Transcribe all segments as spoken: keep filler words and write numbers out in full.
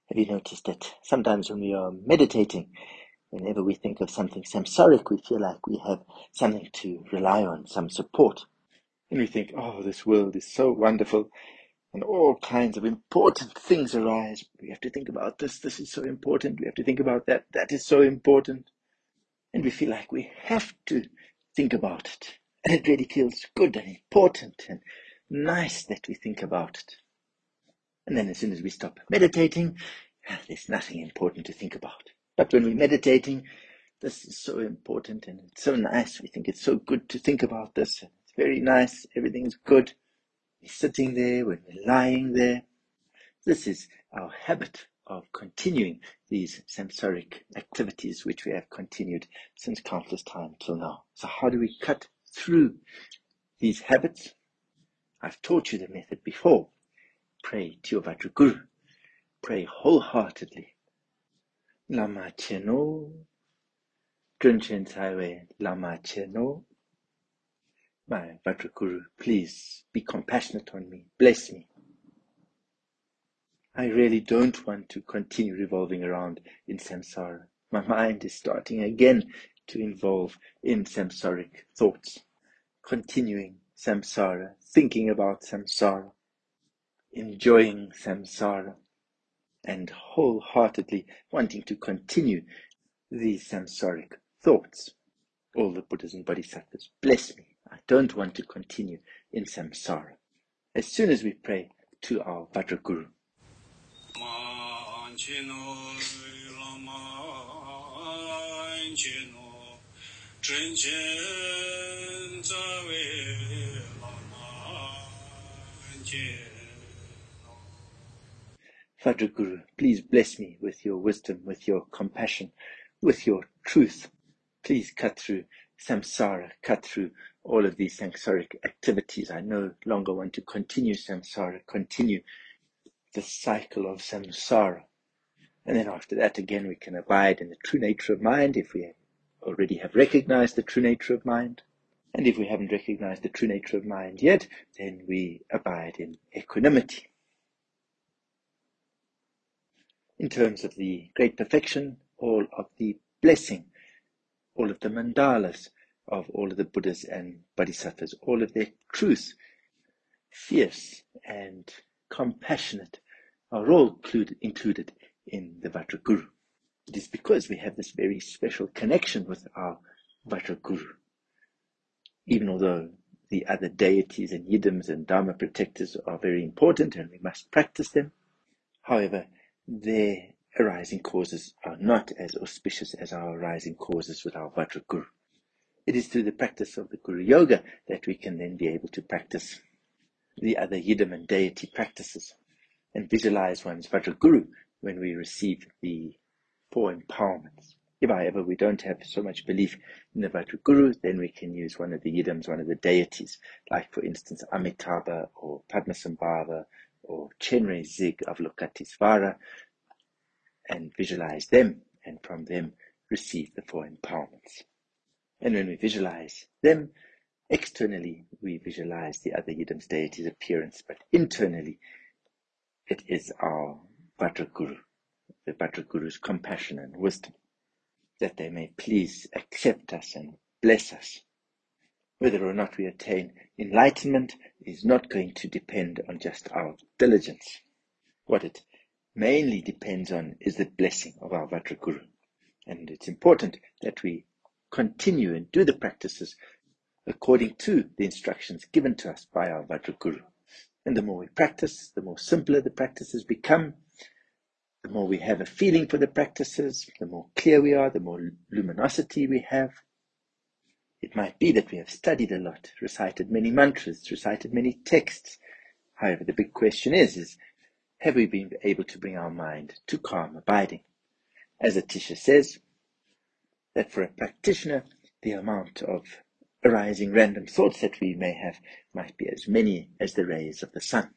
Have you noticed that sometimes when we are meditating, whenever we think of something samsaric, we feel like we have something to rely on, some support. And we think, oh, this world is so wonderful, and all kinds of important things arise. We have to think about this, this is so important. We have to think about that, that is so important. And we feel like we have to think about it. And it really feels good and important and nice that we think about it. And then as soon as we stop meditating, there's nothing important to think about. But when we're meditating, this is so important and it's so nice. We think it's so good to think about this. It's very nice. Everything's good. We're sitting there, when we're lying there. This is our habit of continuing these samsaric activities which we have continued since countless time till now. So how do we cut through these habits? I've taught you the method before. Pray to your Vajraguru. Pray wholeheartedly. Lama Cheno, Drunchen Taiwe, Lama Cheno. My Vajraguru, please be compassionate on me. Bless me. I really don't want to continue revolving around in samsara. My mind is starting again to involve in samsaric thoughts, continuing samsara, thinking about samsara, enjoying samsara, and wholeheartedly wanting to continue these samsaric thoughts. All the Buddhas and Bodhisattvas, bless me. I don't want to continue in samsara. As soon as we pray to our Vajraguru, Vajraguru, please bless me with your wisdom, with your compassion, with your truth. Please cut through samsara, cut through all of these samsaric activities. I no longer want to continue samsara, continue the cycle of samsara. And then after that, again, we can abide in the true nature of mind if we already have recognized the true nature of mind. And if we haven't recognized the true nature of mind yet, then we abide in equanimity. In terms of the great perfection, all of the blessing, all of the mandalas of all of the Buddhas and Bodhisattvas, all of their truth, fierce and compassionate, are all included, included in the Vajraguru. It is because we have this very special connection with our Vajraguru. Even although the other deities and yidams and dharma protectors are very important and we must practice them, however, their arising causes are not as auspicious as our arising causes with our Vajraguru. It is through the practice of the Guru Yoga that we can then be able to practice the other yidam and deity practices and visualize one's Vajraguru when we receive the four empowerments. If, however, we don't have so much belief in the Vajraguru, then we can use one of the yidams, one of the deities, like, for instance, Amitabha or Padmasambhava or Chenre Zig of Lokatisvara, and visualize them, and from them receive the four empowerments. And when we visualize them, externally we visualize the other yidams, deities' appearance, but internally it is our Vajraguru, the Vajraguru's compassion and wisdom, that they may please accept us and bless us. Whether or not we attain enlightenment is not going to depend on just our diligence. What it mainly depends on is the blessing of our Vajraguru. And it's important that we continue and do the practices according to the instructions given to us by our Vajraguru. And the more we practice, the more simpler the practices become. The more we have a feeling for the practices, the more clear we are, the more luminosity we have. It might be that we have studied a lot, recited many mantras, recited many texts. However, the big question is, is have we been able to bring our mind to calm abiding? As Atisha says, that for a practitioner, the amount of arising random thoughts that we may have might be as many as the rays of the sun.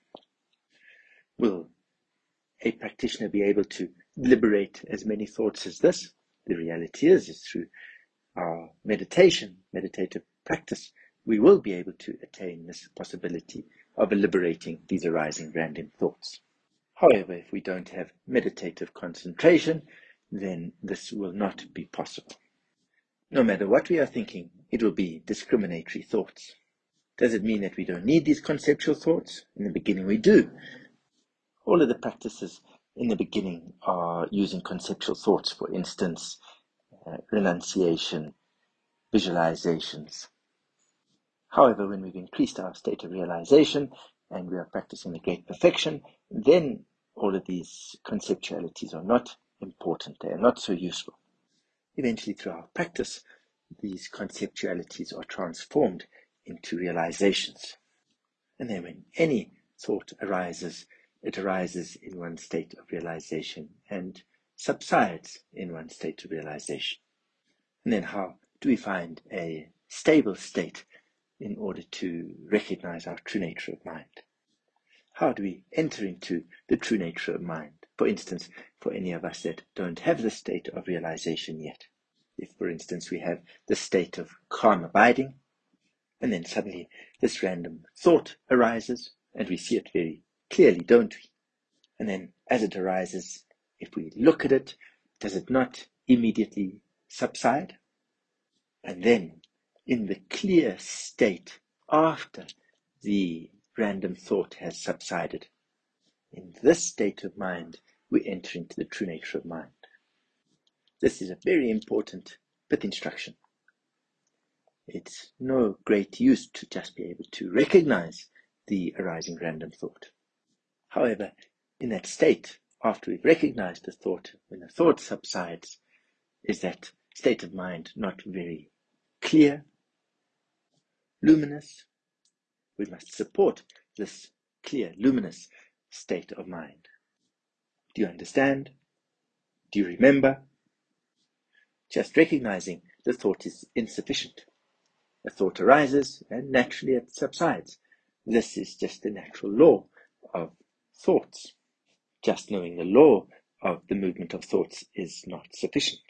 Will a practitioner be able to liberate as many thoughts as this? The reality is, is through our meditation, meditative practice, we will be able to attain this possibility of liberating these arising random thoughts. However, if we don't have meditative concentration, then this will not be possible. No matter what we are thinking, it will be discriminatory thoughts. Does it mean that we don't need these conceptual thoughts? In the beginning, we do. All of the practices in the beginning are using conceptual thoughts, for instance, uh, renunciation, visualizations. However, when we've increased our state of realization and we are practicing the great perfection, then all of these conceptualities are not important. They are not so useful. Eventually, through our practice, these conceptualities are transformed into realizations. And then when any thought arises, it arises in one state of realization and subsides in one state of realization. And then how do we find a stable state in order to recognize our true nature of mind? How do we enter into the true nature of mind? For instance, for any of us that don't have the state of realization yet. If, for instance, we have the state of calm abiding, and then suddenly this random thought arises, and we see it very clearly, don't we? And then as it arises, if we look at it, does it not immediately subside? And then, in the clear state after the random thought has subsided, in this state of mind, we enter into the true nature of mind. This is a very important pith instruction. It's no great use to just be able to recognize the arising random thought. However, in that state, after we've recognized the thought, when the thought subsides, is that state of mind not very clear, luminous? We must support this clear, luminous state of mind. Do you understand? Do you remember? Just recognizing the thought is insufficient. A thought arises and naturally it subsides. This is just the natural law of thoughts. Just knowing the law of the movement of thoughts is not sufficient.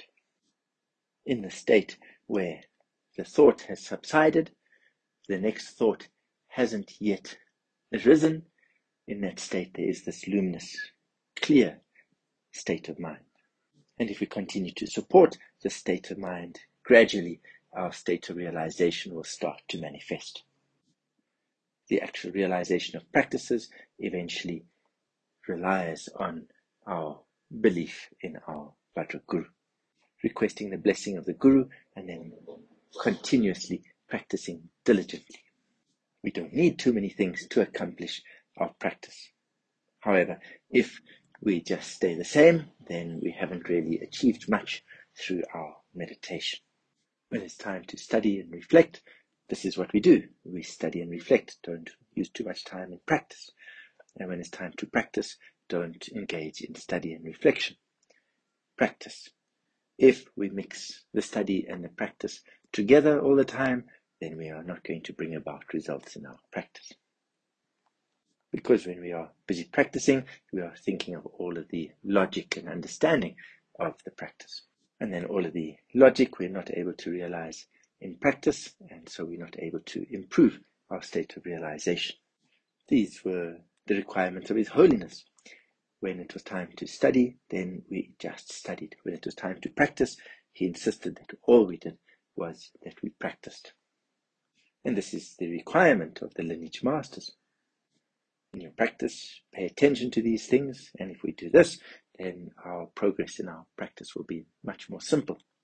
In the state where the thought has subsided, the next thought hasn't yet arisen. In that state, there is this luminous, clear state of mind. And if we continue to support this state of mind, gradually our state of realization will start to manifest. The actual realization of practices eventually relies on our belief in our Vajra Guru, requesting the blessing of the Guru and then continuously practicing diligently. We don't need too many things to accomplish our practice. However, if we just stay the same, then we haven't really achieved much through our meditation. When it's time to study and reflect, this is what we do. We study and reflect, don't use too much time in practice. And when it's time to practice, don't engage in study and reflection. Practice. If we mix the study and the practice together all the time, then we are not going to bring about results in our practice. Because when we are busy practicing, we are thinking of all of the logic and understanding of the practice. And then all of the logic we're not able to realize in practice, and so we're not able to improve our state of realization. These were the requirements of His Holiness. When it was time to study, then we just studied. When it was time to practice, he insisted that all we did was that we practiced. And this is the requirement of the lineage masters. In your practice, pay attention to these things, and if we do this, then our progress in our practice will be much more simple.